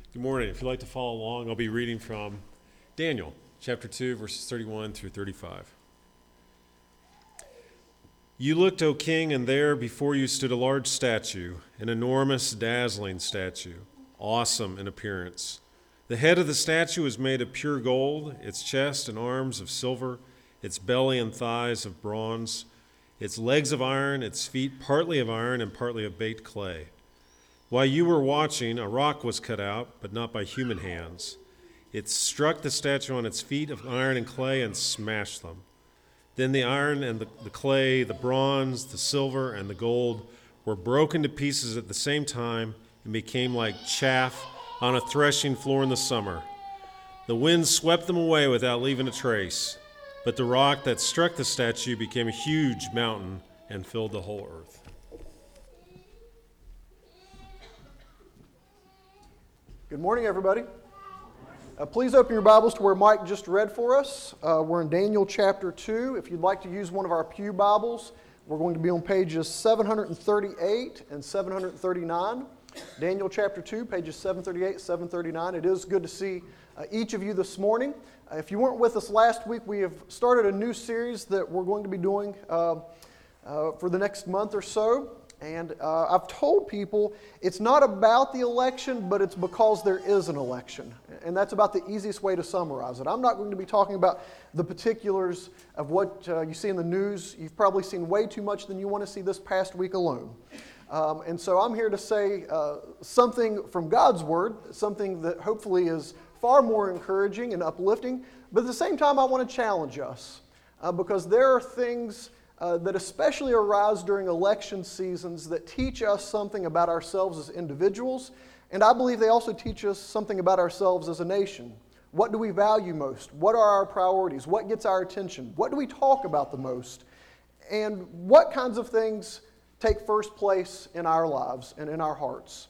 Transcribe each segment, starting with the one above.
Good morning. If you'd like to follow along, I'll be reading from Daniel, chapter 2, verses 31 through 35. You looked, O king, and there before you stood a large statue, an enormous, dazzling statue, awesome in appearance. The head of the statue was made of pure gold, its chest and arms of silver, its belly and thighs of bronze, its legs of iron, its feet partly of iron and partly of baked clay. While you were watching, a rock was cut out, but not by human hands. It struck the statue on its feet of iron and clay and smashed them. Then the iron and the clay, the bronze, the silver, and the gold were broken to pieces at the same time and became like chaff on a threshing floor in the summer. The wind swept them away without leaving a trace, but the rock that struck the statue became a huge mountain and filled the whole earth. Good morning, everybody. Please open your Bibles to where Mike just read for us. We're in Daniel chapter 2. If you'd like to use one of our pew Bibles, we're going to be on pages 738 and 739. Daniel chapter 2, pages 738, 739. It is good to see each of you this morning. If you weren't with us last week, we have started a new series that we're going to be doing for the next month or so. And I've told people it's not about the election, but it's because there is an election. And that's about the easiest way to summarize it. I'm not going to be talking about the particulars of what you see in the news. You've probably seen way too much than you want to see this past week alone. And so I'm here to say something from God's Word, something that hopefully is far more encouraging and uplifting. But at the same time, I want to challenge us because there are things that especially arise during election seasons that teach us something about ourselves as individuals, and I believe they also teach us something about ourselves as a nation. What do we value most? What are our priorities? What gets our attention? What do we talk about the most? And what kinds of things take first place in our lives and in our hearts?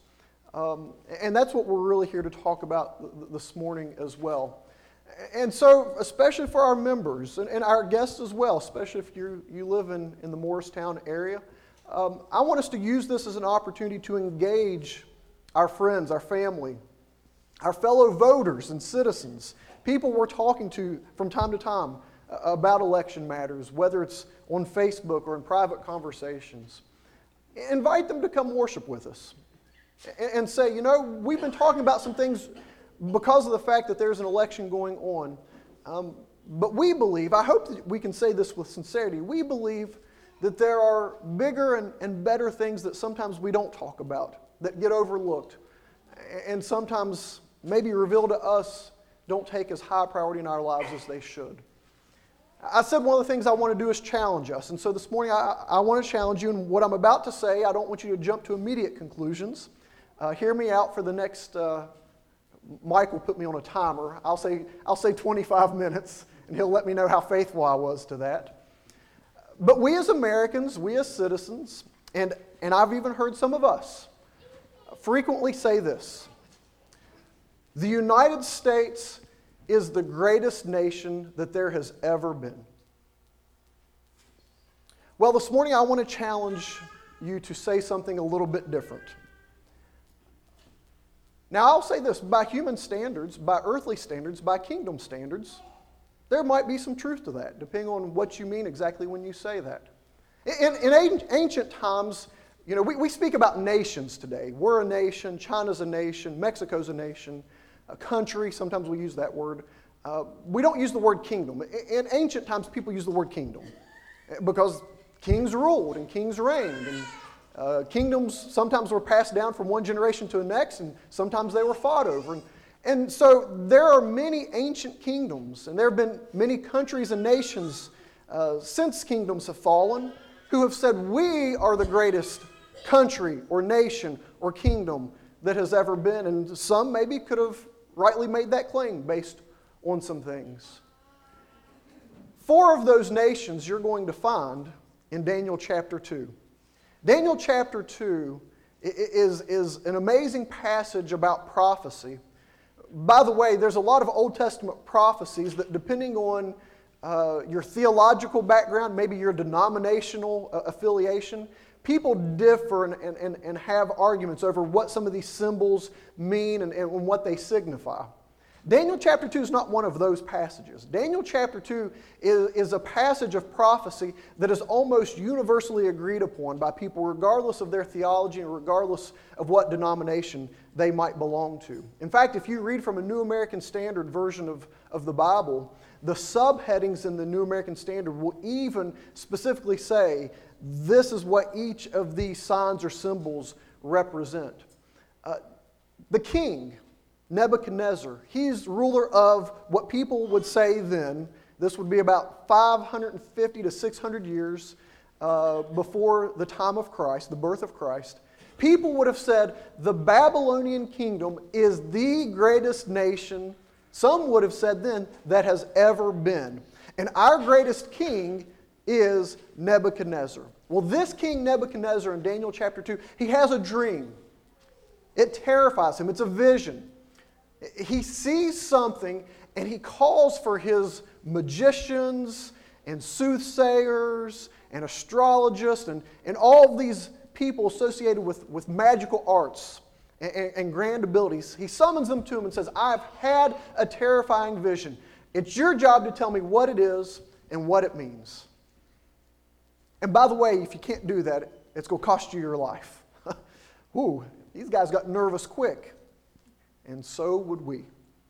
And that's what we're really here to talk about this morning as well. And so, especially for our members and our guests as well, especially if you live in the Morristown area, I want us to use this as an opportunity to engage our friends, our family, our fellow voters and citizens, people we're talking to from time to time about election matters, whether it's on Facebook or in private conversations. Invite them to come worship with us and say, you know, we've been talking about some things because of the fact that there's an election going on. But we believe, I hope that we can say this with sincerity, we believe that there are bigger and better things that sometimes we don't talk about, that get overlooked, and sometimes maybe revealed to us don't take as high priority in our lives as they should. I said one of the things I want to do is challenge us. And so this morning I want to challenge you, and what I'm about to say, I don't want you to jump to immediate conclusions. Hear me out for the next... Mike will put me on a timer. I'll say 25 minutes, and he'll let me know how faithful I was to that. But we as Americans, we as citizens, and I've even heard some of us frequently say this: the United States is the greatest nation that there has ever been. Well, this morning I want to challenge you to say something a little bit different. Now, I'll say this, by human standards, by earthly standards, by kingdom standards, there might be some truth to that, depending on what you mean exactly when you say that. In ancient times, you know, we speak about nations today. We're a nation, China's a nation, Mexico's a nation, a country, sometimes we use that word. We don't use the word kingdom. In ancient times, people use the word kingdom because kings ruled and kings reigned, and kingdoms sometimes were passed down from one generation to the next, and sometimes they were fought over. And so there are many ancient kingdoms, and there have been many countries and nations since kingdoms have fallen who have said, we are the greatest country or nation or kingdom that has ever been. And some maybe could have rightly made that claim based on some things. 4 of those nations you're going to find in Daniel chapter 2. Daniel chapter 2 is an amazing passage about prophecy. By the way, there's a lot of Old Testament prophecies that, depending on your theological background, maybe your denominational affiliation, people differ and have arguments over what some of these symbols mean and what they signify. Daniel chapter 2 is not one of those passages. Daniel chapter 2 is a passage of prophecy that is almost universally agreed upon by people regardless of their theology and regardless of what denomination they might belong to. In fact, if you read from a New American Standard version of the Bible, the subheadings in the New American Standard will even specifically say, this is what each of these signs or symbols represent. The king, Nebuchadnezzar, he's ruler of what people would say then, this would be about 550 to 600 years before the time of Christ, the birth of Christ. People would have said the Babylonian kingdom is the greatest nation, some would have said then, that has ever been. And our greatest king is Nebuchadnezzar. Well, this king Nebuchadnezzar in Daniel chapter 2, he has a dream. It terrifies him. It's a vision. He sees something and he calls for his magicians and soothsayers and astrologists and all these people associated with magical arts and grand abilities. He summons them to him and says, I've had a terrifying vision. It's your job to tell me what it is and what it means. And by the way, if you can't do that, it's going to cost you your life. Whew, these guys got nervous quick. And so would we.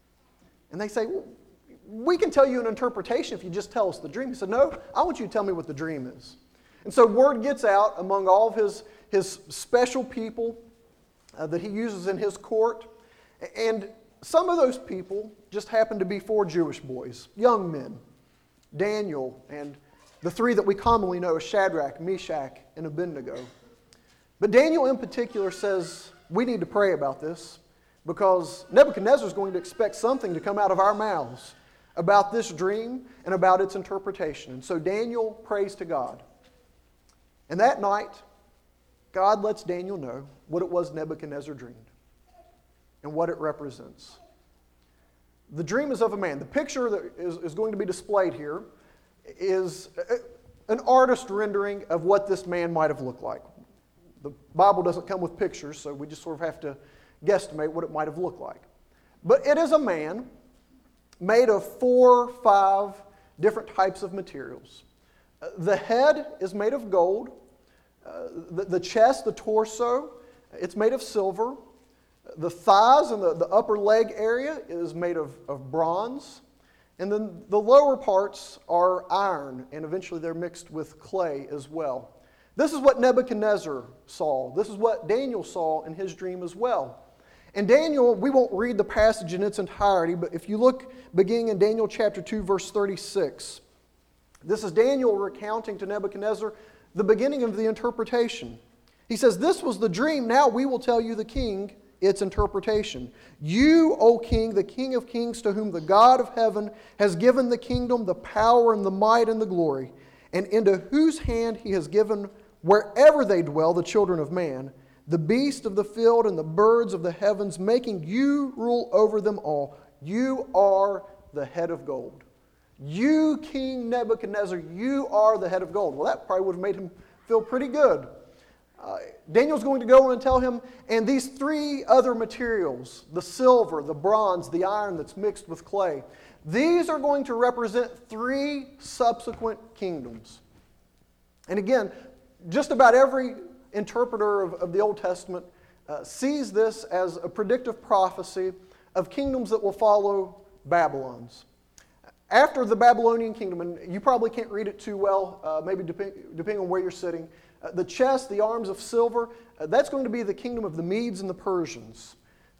And they say, well, we can tell you an interpretation if you just tell us the dream. He said, no, I want you to tell me what the dream is. And so word gets out among all of his special people that he uses in his court. And some of those people just happen to be 4 Jewish boys, young men, Daniel, and the 3 that we commonly know as Shadrach, Meshach, and Abednego. But Daniel in particular says, we need to pray about this, because Nebuchadnezzar is going to expect something to come out of our mouths about this dream and about its interpretation. And so Daniel prays to God. And that night, God lets Daniel know what it was Nebuchadnezzar dreamed and what it represents. The dream is of a man. The picture that is going to be displayed here is an artist rendering of what this man might have looked like. The Bible doesn't come with pictures, so we just sort of have to guesstimate what it might have looked like. But it is a man made of 4 or 5 different types of materials. The head is made of gold. The chest, the torso, it's made of silver. The thighs and the upper leg area is made of bronze. And then the lower parts are iron, and eventually they're mixed with clay as well. This is what Nebuchadnezzar saw. This is what Daniel saw in his dream as well. And Daniel, we won't read the passage in its entirety, but if you look beginning in Daniel chapter 2, verse 36, this is Daniel recounting to Nebuchadnezzar the beginning of the interpretation. He says, "This was the dream. Now we will tell you, the king, its interpretation. You, O king, the King of kings, to whom the God of heaven has given the kingdom, the power, and the might, and the glory, and into whose hand he has given wherever they dwell the children of man, the beasts of the field and the birds of the heavens, making you rule over them all. You are the head of gold." You, King Nebuchadnezzar, you are the head of gold. Well, that probably would have made him feel pretty good. Daniel's going to go on and tell him, and these 3 other materials, the silver, the bronze, the iron that's mixed with clay, these are going to represent 3 subsequent kingdoms. And again, just about every interpreter of the Old Testament sees this as a predictive prophecy of kingdoms that will follow Babylon's. After the Babylonian kingdom, and you probably can't read it too well, maybe depending on where you're sitting, the chest, the arms of silver, that's going to be the kingdom of the Medes and the Persians.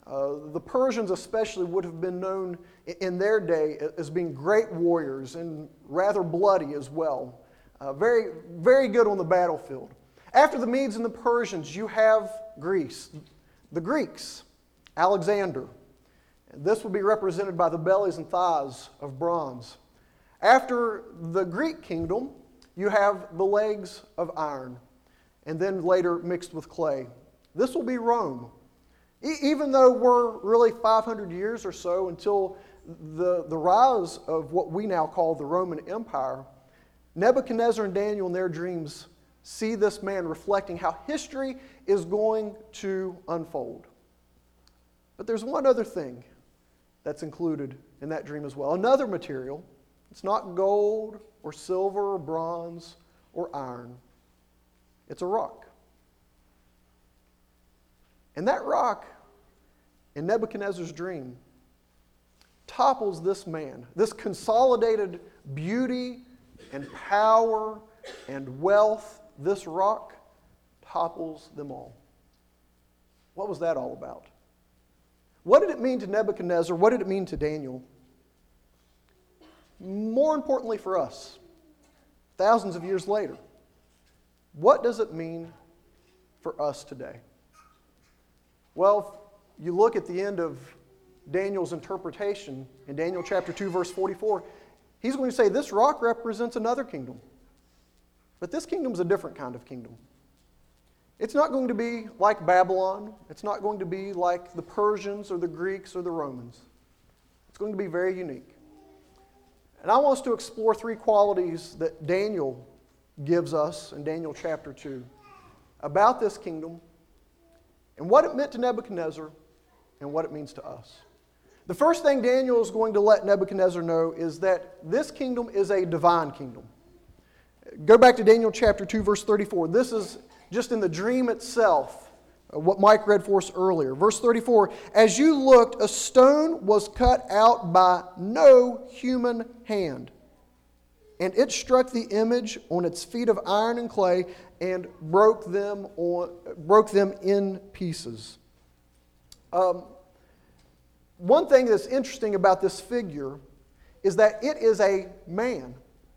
The Persians especially would have been known in their day as being great warriors and rather bloody as well. Very, very good on the battlefield. After the Medes and the Persians, you have Greece, the Greeks, Alexander. This will be represented by the bellies and thighs of bronze. After the Greek kingdom, you have the legs of iron, and then later mixed with clay. This will be Rome. Even though we're really 500 years or so until the rise of what we now call the Roman Empire, Nebuchadnezzar and Daniel in their dreams see this man reflecting how history is going to unfold. But there's one other thing that's included in that dream as well. Another material. It's not gold or silver or bronze or iron. It's a rock. And that rock, in Nebuchadnezzar's dream, topples this man. This consolidated beauty and power and wealth, this rock topples them all. What was that all about? What did it mean to Nebuchadnezzar? What did it mean to Daniel? More importantly for us, thousands of years later, what does it mean for us today? Well, if you look at the end of Daniel's interpretation in Daniel chapter 2, verse 44, he's going to say this rock represents another kingdom. But this kingdom is a different kind of kingdom. It's not going to be like Babylon. It's not going to be like the Persians or the Greeks or the Romans. It's going to be very unique. And I want us to explore three qualities that Daniel gives us in Daniel chapter 2 about this kingdom and what it meant to Nebuchadnezzar and what it means to us. The first thing Daniel is going to let Nebuchadnezzar know is that this kingdom is a divine kingdom. Go back to Daniel chapter 2, verse 34. This is just in the dream itself, what Mike read for us earlier. Verse 34, as you looked, a stone was cut out by no human hand, and it struck the image on its feet of iron and clay and broke them in pieces. One thing that's interesting about this figure is that it is a man.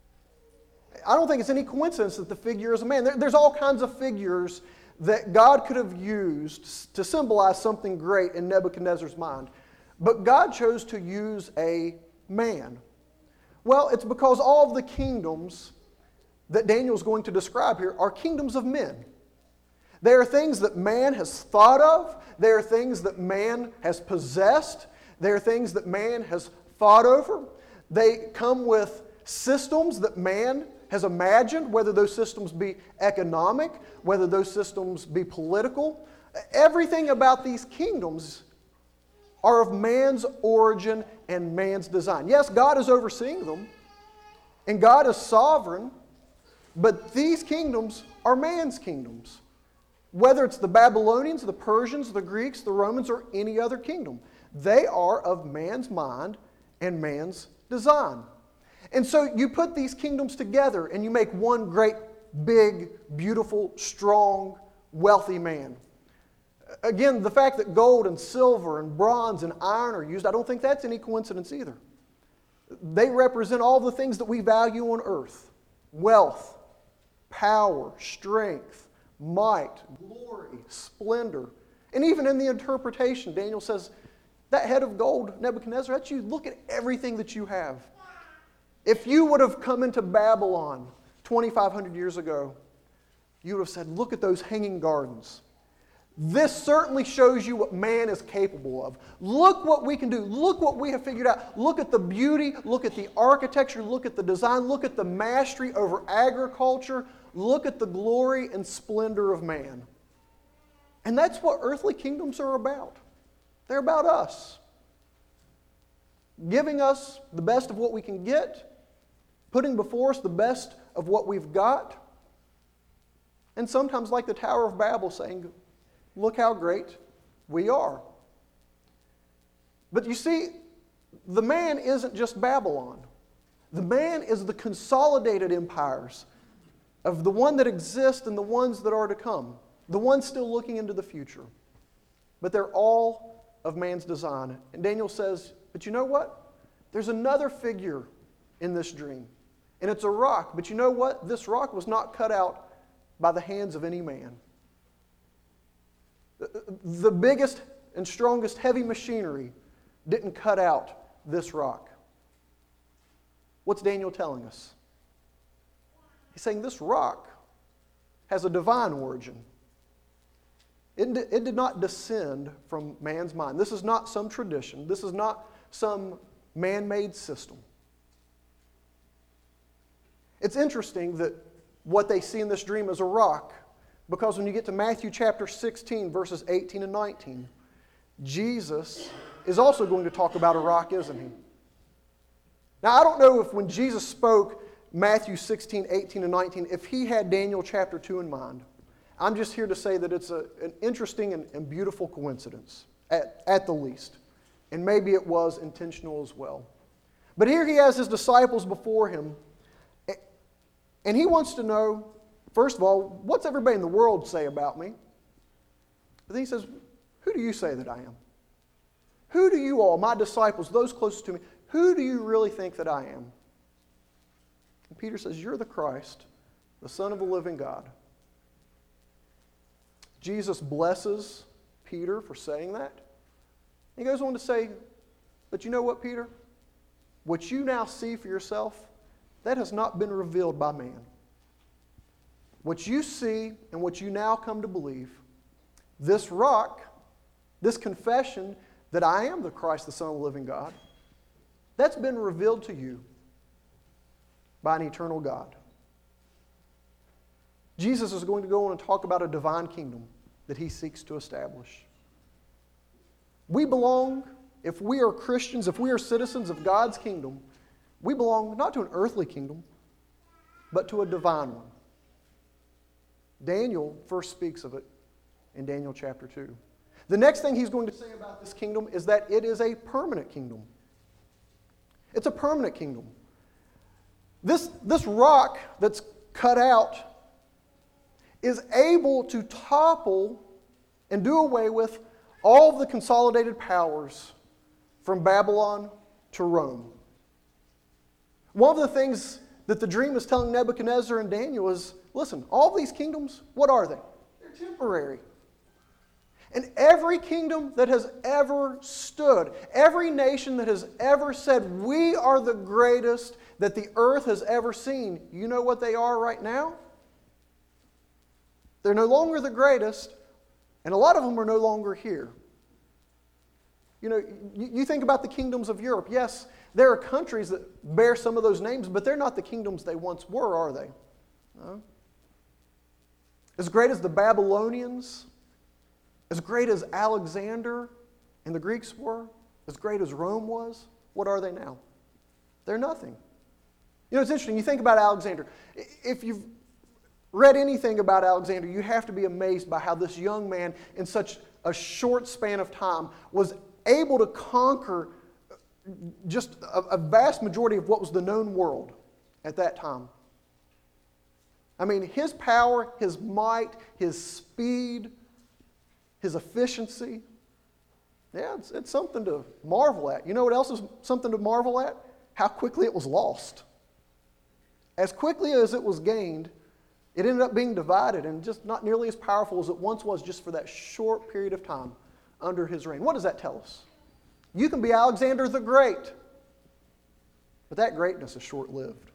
I don't think it's any coincidence that the figure is a man. There's all kinds of figures that God could have used to symbolize something great in Nebuchadnezzar's mind. But God chose to use a man. Well, it's because all of the kingdoms that Daniel's going to describe here are kingdoms of men. They are things that man has thought of. They are things that man has possessed. They are things that man has fought over. They come with systems that man has imagined, whether those systems be economic, whether those systems be political. Everything about these kingdoms are of man's origin and man's design. Yes, God is overseeing them, and God is sovereign, but these kingdoms are man's kingdoms. Whether it's the Babylonians, the Persians, the Greeks, the Romans, or any other kingdom, they are of man's mind and man's design. And so you put these kingdoms together and you make one great, big, beautiful, strong, wealthy man. Again, the fact that gold and silver and bronze and iron are used, I don't think that's any coincidence either. They represent all the things that we value on earth: wealth, power, strength, might, glory, splendor. And even in the interpretation, Daniel says, that head of gold, Nebuchadnezzar, that's you. Look at everything that you have. If you would have come into Babylon 2,500 years ago, you would have said, look at those hanging gardens. This certainly shows you what man is capable of. Look what we can do. Look what we have figured out. Look at the beauty. Look at the architecture. Look at the design. Look at the mastery over agriculture. Look at the glory and splendor of man. And that's what earthly kingdoms are about. They're about us. Giving us the best of what we can get, putting before us the best of what we've got, and sometimes like the Tower of Babel saying, look how great we are. But you see, the man isn't just Babylon. The man is the consolidated empires of the one that exists and the ones that are to come, the ones still looking into the future. But they're all of man's design. And Daniel says, but you know what? There's another figure in this dream. And it's a rock. But you know what? This rock was not cut out by the hands of any man. The biggest and strongest heavy machinery didn't cut out this rock. What's Daniel telling us? He's saying this rock has a divine origin. It did not descend from man's mind. This is not some tradition. This is not some man-made system. It's interesting that what they see in this dream as a rock. Because when you get to Matthew chapter 16, verses 18 and 19, Jesus is also going to talk about a rock, isn't he? Now, I don't know if when Jesus spoke Matthew 16, 18, and 19, if he had Daniel chapter 2 in mind. I'm just here to say that it's an interesting and beautiful coincidence, at the least. And maybe it was intentional as well. But here he has his disciples before him, and he wants to know, first of all, what's everybody in the world say about me? But then he says, who do you say that I am? Who do you all, my disciples, those closest to me, who do you really think that I am? And Peter says, you're the Christ, the Son of the living God. Jesus blesses Peter for saying that. He goes on to say, but you know what, Peter? What you now see for yourself, that has not been revealed by man. What you see and what you now come to believe, this rock, this confession that I am the Christ, the Son of the living God, that's been revealed to you by an eternal God. Jesus is going to go on and talk about a divine kingdom that he seeks to establish. We belong, if we are Christians, if we are citizens of God's kingdom, we belong not to an earthly kingdom, but to a divine one. Daniel first speaks of it in Daniel chapter 2. The next thing he's going to say about this kingdom is that it is a permanent kingdom. It's a permanent kingdom. This rock that's cut out is able to topple and do away with all of the consolidated powers from Babylon to Rome. One of the things that the dream is telling Nebuchadnezzar and Daniel is, listen, all these kingdoms, what are they? They're temporary. And every kingdom that has ever stood, every nation that has ever said, we are the greatest that the earth has ever seen, you know what they are right now? They're no longer the greatest, and a lot of them are no longer here. You know, you think about the kingdoms of Europe. Yes, there are countries that bear some of those names, but they're not the kingdoms they once were, are they? No. As great as the Babylonians, as great as Alexander and the Greeks were, as great as Rome was, what are they now? They're nothing. You know, it's interesting. You think about Alexander. If you've read anything about Alexander, you have to be amazed by how this young man, in such a short span of time, was able to conquer just a vast majority of what was the known world at that time. I mean, his power, his might, his speed, his efficiency, yeah, it's something to marvel at. You know what else is something to marvel at? How quickly it was lost. As quickly as it was gained, it ended up being divided and just not nearly as powerful as it once was just for that short period of time under his reign. What does that tell us? You can be Alexander the Great, but that greatness is short-lived.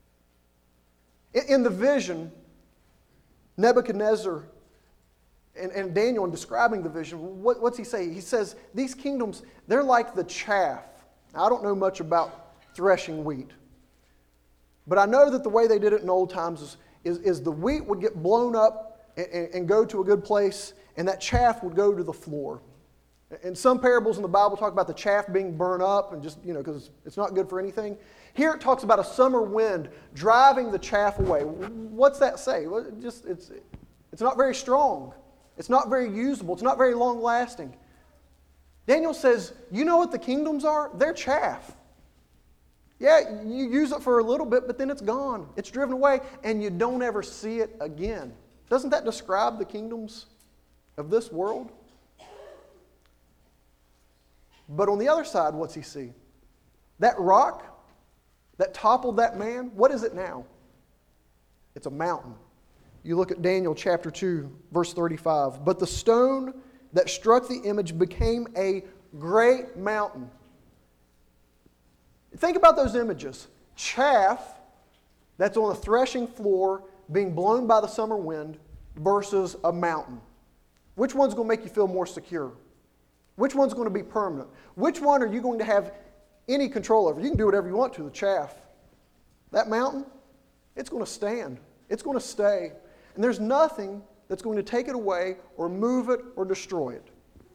In the vision, Nebuchadnezzar and Daniel, in describing the vision, what's he say? He says, these kingdoms, they're like the chaff. Now, I don't know much about threshing wheat, but I know that the way they did it in old times is the wheat would get blown up and go to a good place, and that chaff would go to the floor. And some parables in the Bible talk about the chaff being burned up and just, because it's not good for anything. Here it talks about a summer wind driving the chaff away. What's that say? Well, it's not very strong. It's not very usable. It's not very long-lasting. Daniel says, you know what the kingdoms are? They're chaff. Yeah, you use it for a little bit, but then it's gone. It's driven away, and you don't ever see it again. Doesn't that describe the kingdoms of this world? But on the other side, what's he see? That rock that toppled that man, what is it now? It's a mountain. You look at Daniel chapter 2, verse 35. But the stone that struck the image became a great mountain. Think about those images. Chaff that's on a threshing floor being blown by the summer wind versus a mountain. Which one's going to make you feel more secure? Which one's going to be permanent? Which one are you going to have any control over? You can do whatever you want to the chaff. That mountain, it's going to stand. It's going to stay. And there's nothing that's going to take it away or move it or destroy it.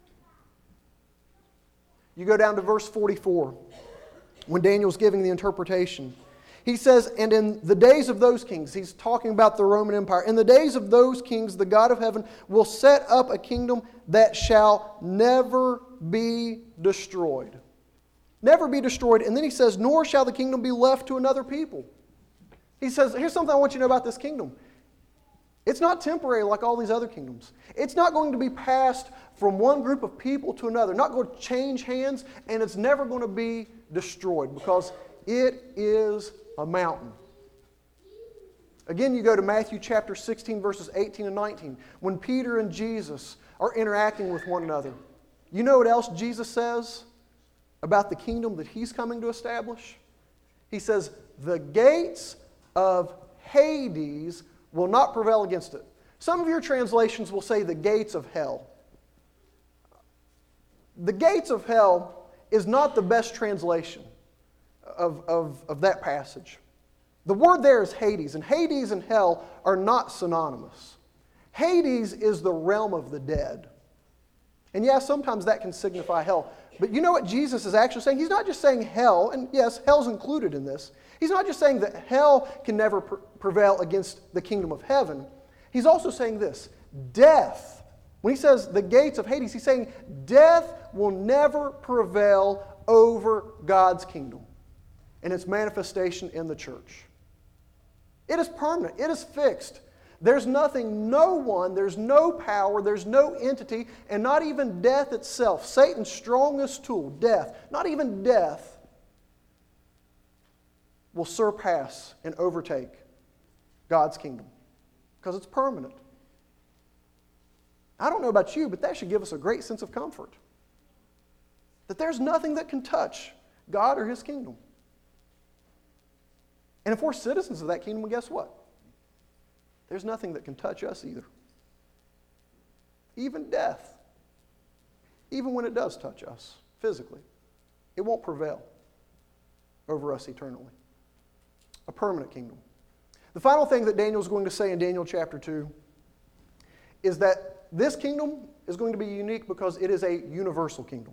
You go down to verse 44, when Daniel's giving the interpretation. He says, and in the days of those kings, he's talking about the Roman Empire, in the days of those kings, the God of heaven will set up a kingdom that shall never be destroyed. Never be destroyed. And then he says, nor shall the kingdom be left to another people. He says, here's something I want you to know about this kingdom. It's not temporary like all these other kingdoms. It's not going to be passed from one group of people to another, not going to change hands, and it's never going to be destroyed because it is a mountain. Again, you go to Matthew chapter 16, verses 18 and 19, when Peter and Jesus are interacting with one another. You know what else Jesus says about the kingdom that he's coming to establish? He says, the gates of Hades will not prevail against it. Some of your translations will say the gates of hell. The gates of hell is not the best translation of that passage. The word there is Hades, and Hades and hell are not synonymous. Hades is the realm of the dead. And yes, sometimes that can signify hell. But you know what Jesus is actually saying? He's not just saying hell, and yes, hell's included in this. He's not just saying that hell can never prevail against the kingdom of heaven. He's also saying this, death. When he says the gates of Hades, he's saying death will never prevail over God's kingdom and its manifestation in the church. It is permanent. It is fixed. There's nothing, no one, there's no power, there's no entity, and not even death itself, Satan's strongest tool, death, not even death, will surpass and overtake God's kingdom because it's permanent. I don't know about you, but that should give us a great sense of comfort. That there's nothing that can touch God or His kingdom. And if we're citizens of that kingdom, well, guess what? There's nothing that can touch us either. Even death. Even when it does touch us physically, it won't prevail over us eternally. A permanent kingdom. The final thing that Daniel is going to say in Daniel chapter 2 is that this kingdom is going to be unique because it is a universal kingdom.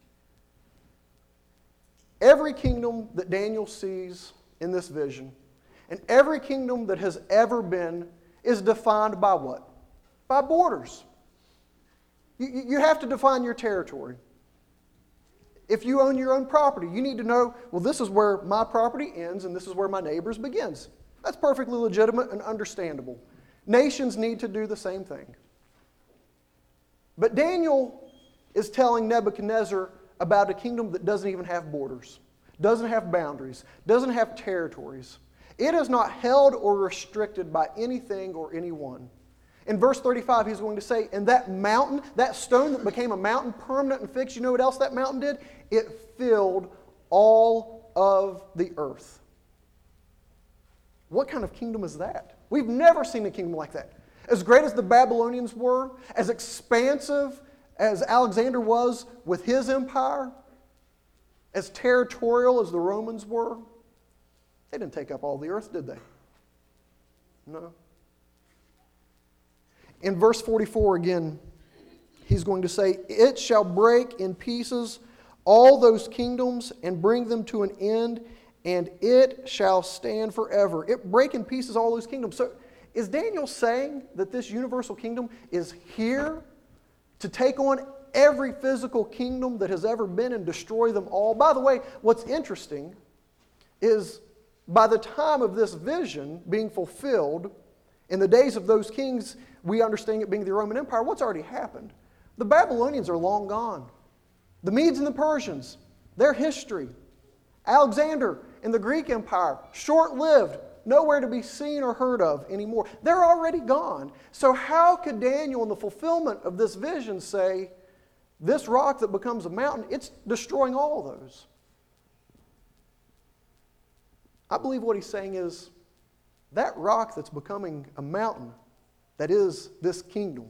Every kingdom that Daniel sees in this vision, and every kingdom that has ever been, is defined by what? By borders. You have to define your territory. If you own your own property, you need to know, well, this is where my property ends and this is where my neighbor's begins. That's perfectly legitimate and understandable. Nations need to do the same thing. But Daniel is telling Nebuchadnezzar about a kingdom that doesn't even have borders, doesn't have boundaries, doesn't have territories. It is not held or restricted by anything or anyone. In verse 35, he's going to say, and that mountain, that stone that became a mountain, permanent and fixed, you know what else that mountain did? It filled all of the earth. What kind of kingdom is that? We've never seen a kingdom like that. As great as the Babylonians were, as expansive as Alexander was with his empire, as territorial as the Romans were, they didn't take up all the earth, did they? No. In verse 44 again, he's going to say, it shall break in pieces all those kingdoms and bring them to an end, and it shall stand forever. It break in pieces all those kingdoms. So is Daniel saying that this universal kingdom is here to take on every physical kingdom that has ever been and destroy them all? By the way, what's interesting is by the time of this vision being fulfilled, in the days of those kings, we understand it being the Roman Empire, what's already happened? The Babylonians are long gone. The Medes and the Persians, their history. Alexander and the Greek Empire, short-lived, nowhere to be seen or heard of anymore. They're already gone. So how could Daniel, in the fulfillment of this vision, say, this rock that becomes a mountain, it's destroying all of those? I believe what he's saying is, that rock that's becoming a mountain, that is this kingdom,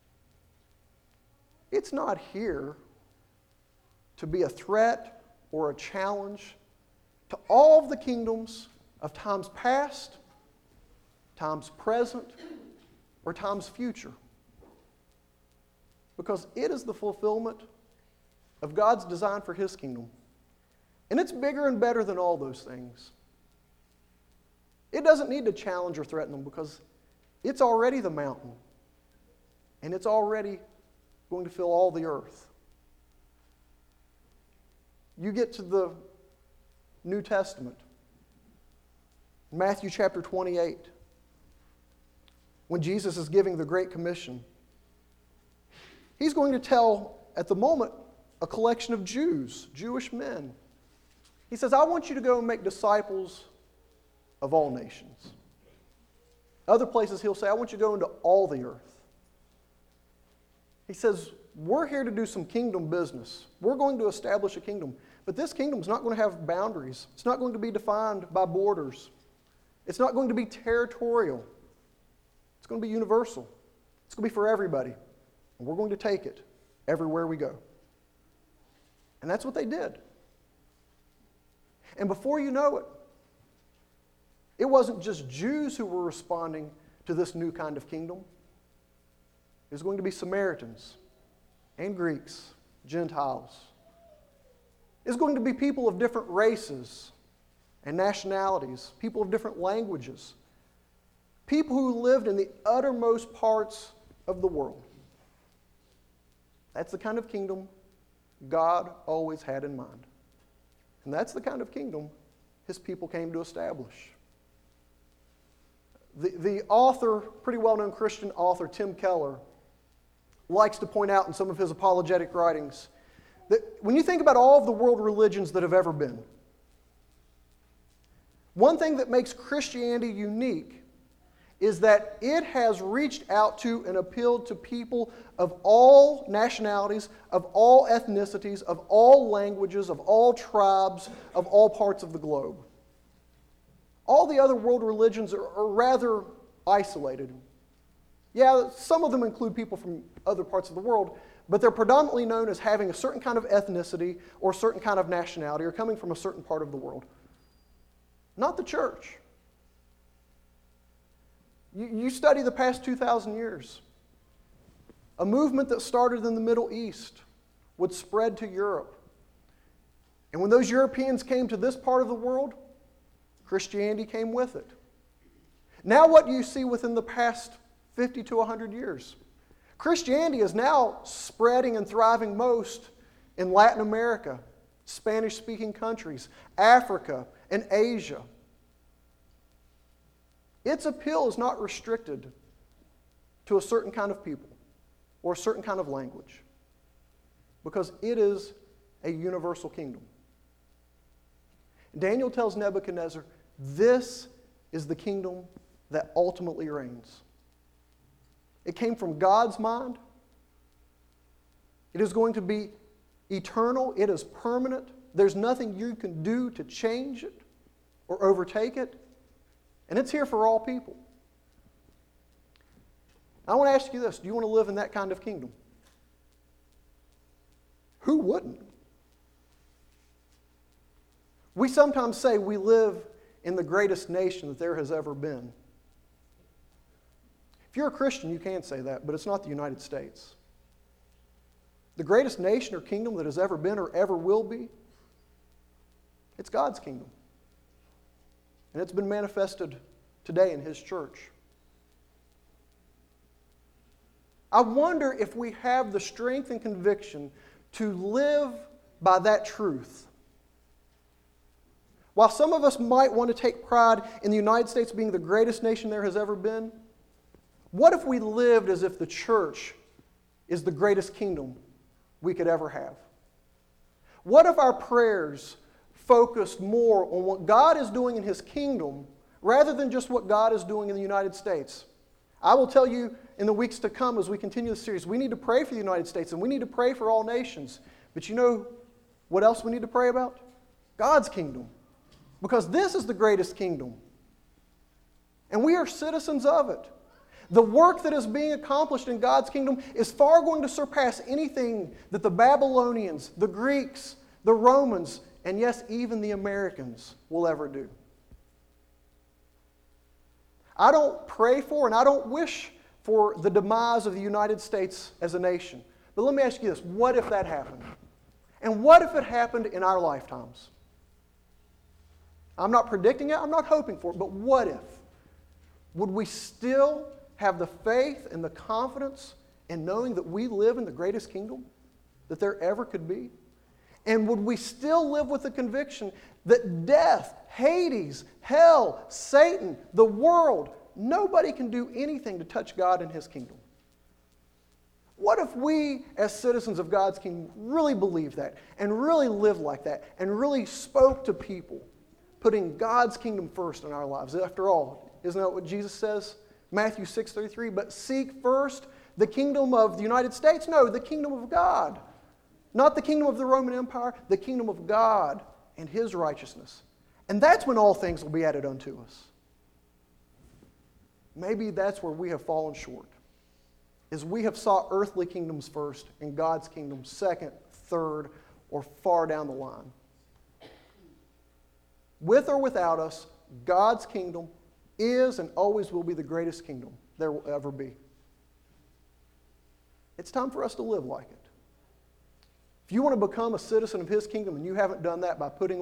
it's not here to be a threat or a challenge to all of the kingdoms of times past, times present, or times future. Because it is the fulfillment of God's design for His kingdom. And it's bigger and better than all those things. It doesn't need to challenge or threaten them because it's already the mountain. And it's already going to fill all the earth. You get to the New Testament, Matthew chapter 28, when Jesus is giving the Great Commission. He's going to tell, at the moment, a collection of Jews, Jewish men. He says, I want you to go and make disciples of all nations. Other places he'll say, I want you to go into all the earth. He says, we're here to do some kingdom business. We're going to establish a kingdom. But this kingdom is not going to have boundaries. It's not going to be defined by borders. It's not going to be territorial. It's going to be universal. It's going to be for everybody. And we're going to take it everywhere we go. And that's what they did. And before you know it, it wasn't just Jews who were responding to this new kind of kingdom. It was going to be Samaritans and Greeks, Gentiles. It's going to be people of different races and nationalities, people of different languages, people who lived in the uttermost parts of the world. That's the kind of kingdom God always had in mind. And that's the kind of kingdom His people came to establish. The author, pretty well-known Christian author, Tim Keller, likes to point out in some of his apologetic writings that when you think about all of the world religions that have ever been, one thing that makes Christianity unique is that it has reached out to and appealed to people of all nationalities, of all ethnicities, of all languages, of all tribes, of all parts of the globe. All the other world religions are rather isolated. Yeah, some of them include people from other parts of the world, but they're predominantly known as having a certain kind of ethnicity or a certain kind of nationality or coming from a certain part of the world. Not the church. You study the past 2,000 years. A movement that started in the Middle East would spread to Europe. And when those Europeans came to this part of the world, Christianity came with it. Now what do you see within the past 50 to 100 years? Christianity is now spreading and thriving most in Latin America, Spanish-speaking countries, Africa, and Asia. Its appeal is not restricted to a certain kind of people or a certain kind of language because it is a universal kingdom. Daniel tells Nebuchadnezzar, this is the kingdom that ultimately reigns. It came from God's mind. It is going to be eternal. It is permanent. There's nothing you can do to change it or overtake it. And it's here for all people. I want to ask you this. Do you want to live in that kind of kingdom? Who wouldn't? We sometimes say we live in the greatest nation that there has ever been. If you're a Christian, you can say that, but it's not the United States. The greatest nation or kingdom that has ever been or ever will be, it's God's kingdom. And it's been manifested today in His church. I wonder if we have the strength and conviction to live by that truth. While some of us might want to take pride in the United States being the greatest nation there has ever been, what if we lived as if the church is the greatest kingdom we could ever have? What if our prayers focused more on what God is doing in His kingdom rather than just what God is doing in the United States? I will tell you in the weeks to come as we continue this series, we need to pray for the United States and we need to pray for all nations. But you know what else we need to pray about? God's kingdom. Because this is the greatest kingdom. And we are citizens of it. The work that is being accomplished in God's kingdom is far going to surpass anything that the Babylonians, the Greeks, the Romans, and yes, even the Americans will ever do. I don't pray for and I don't wish for the demise of the United States as a nation. But let me ask you this, what if that happened? And what if it happened in our lifetimes? I'm not predicting it, I'm not hoping for it, but what if? Would we still have the faith and the confidence in knowing that we live in the greatest kingdom that there ever could be? And would we still live with the conviction that death, Hades, hell, Satan, the world, nobody can do anything to touch God and His kingdom? What if we, as citizens of God's kingdom, really believed that and really lived like that and really spoke to people, putting God's kingdom first in our lives? After all, isn't that what Jesus says? Matthew 6:33, but seek first the kingdom of the United States? No, the kingdom of God. Not the kingdom of the Roman Empire, the kingdom of God and His righteousness. And that's when all things will be added unto us. Maybe that's where we have fallen short, is we have sought earthly kingdoms first and God's kingdom second, third, or far down the line. With or without us, God's kingdom is and always will be the greatest kingdom there will ever be. It's time for us to live like it. If you want to become a citizen of His kingdom and you haven't done that by putting